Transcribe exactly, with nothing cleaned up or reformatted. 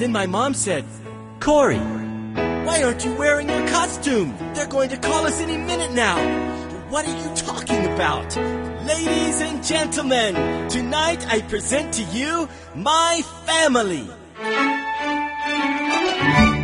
Then my mom said, "Corey, why aren't you wearing your costume? They're going to call us any minute now." "What are you talking about?" "Ladies and gentlemen, tonight I present to you my family."